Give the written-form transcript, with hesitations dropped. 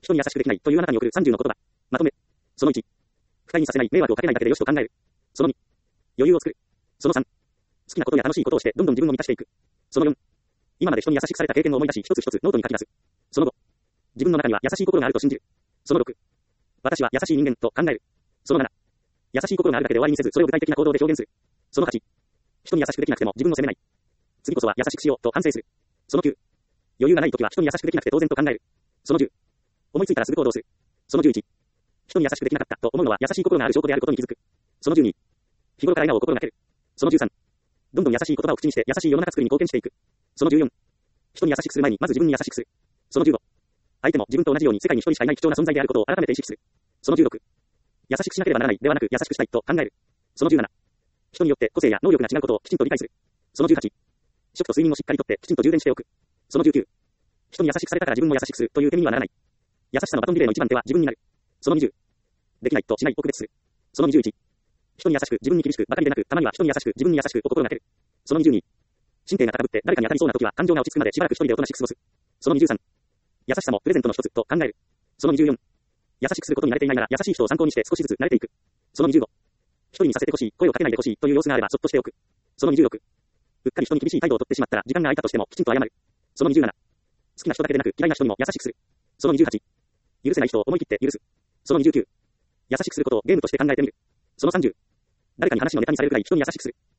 人に優しくできないというあなたに送る30の言葉。まとめ。その1。不快にさせない、迷惑をかけないだけでよしと考える。その2。余裕を作る。その3。好きなことや楽しいことをしてどんどん自分を満たしていく。その4。今まで人に優しくされた経験を思い出し一つ一つノートに書き出す。その5。自分の中には優しい心があると信じる。その6。私は優しい人間と考える。その7。優しい心があるだけで終わりにせずそれを具体的な行動で表現する。その8。人に優しくできなくても自分を責めない。次こそは優しくしようと反省する。その9。余裕がないときは人に優しくできなくて当然と考える。その10。思いついたらすぐ行動する。その11。人に優しくできなかったと思うのは優しい心がある証拠であることに気づく。その12。日頃から笑顔を心がける。その13。どんどん優しい言葉を口にして優しい世の中作りに貢献していく。その14。人に優しくする前にまず自分に優しくする。その15。相手も自分と同じように世界に一人しかいない貴重な存在であることを改めて意識する。その16。優しくしなければならないではなく優しくしたいと考える。その17。人によって個性や能力が違うことをきちんと理解する。その18。食と睡眠をしっかりとってきちんと充電しておく。その19。人に優しくされたから自分も優しくするという手にはならない。優しさのバトンリレーの一番手は自分になる。その20。できないとしないを区別する。その21。人に優しく自分に厳しくばかりでなくたまには人に優しく自分に優しくを心がける。その22。神経が高ぶって誰かに当たりそうな時は感情が落ち着くまでしばらく一人でおとなしく過ごす。その23。優しさもプレゼントの一つと考える。その24。優しくすることに慣れていないなら優しい人を参考にして少しずつ慣れていく。その25。一人にさせてほしい、声をかけないでほしいという様子があればそっとしておく。その26。うっかり人に厳しい態度をとってしまったら時間が空いたとしてもきちんと謝る。その27。好きな人だけでなく嫌いな人にも優しくする。その28。許せない人を思い切って許す。その29。優しくすることをゲームとして考えてみる。その30。誰かに話のネタにされるくらい人に優しくする。